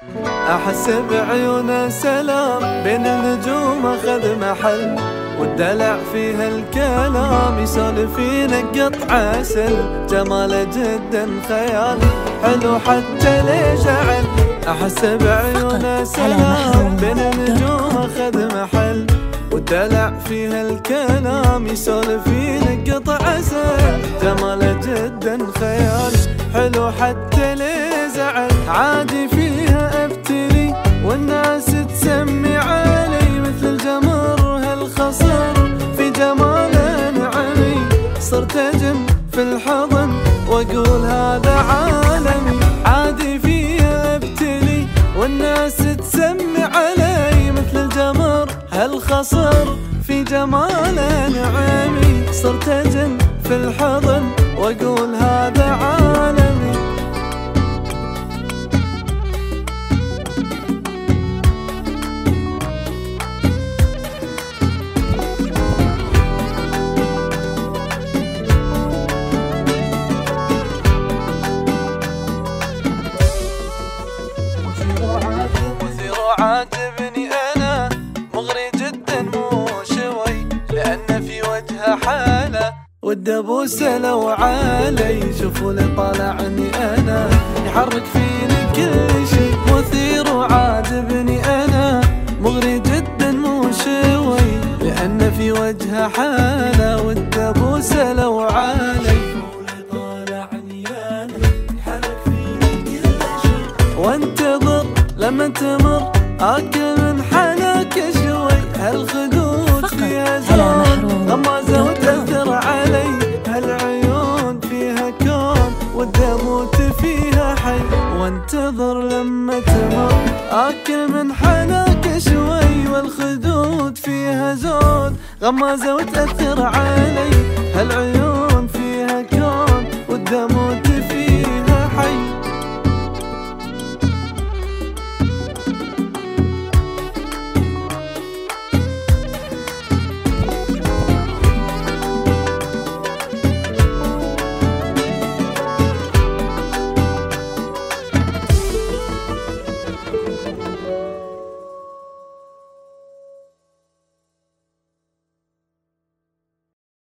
أحس بعيونه سلام بين النجوم أخذ محل، والدلع فيها الكلام يسولف ينقط عسل، جماله جدا خيال حلو حتى لي زعل. أحس بعيونه سلام بين النجوم أخذ محل، والدلع فيها الكلام يسولف ينقط عسل، جماله جدا خيال حلو حتى لي زعل. عادي فيها ابتلي والناس تسمي علي، مثل الجمر هالخصر في جماله نعمي، صرت اجم في الحضن واقول هذا عالمي. عادي فيها ابتلي والناس تسمي علي، مثل الجمر هالخصر في جماله نعمي، صرت اجم في الحضن واقول هذا عالمي. عاجبني أنا مغري جدا مو شوي، لأن في وجهه حالة والدبوسة لو عالي. شوفوا اللي طالعني أنا يحرك فيني كل شي، مثير وعاجبني أنا مغري جدا مو شوي، لأن في وجهه حالة والدبوسة لو عالي. وانتظر لما تمر اكل من حناك شوي، هالخدود فيها زود غمازه وتاثر علي، هالعيون فيها كون والدموت فيها حي. وانتظر لما تمر اكل من حناك شوي، والخدود فيها زود غمازه وتاثر علي، هالعيون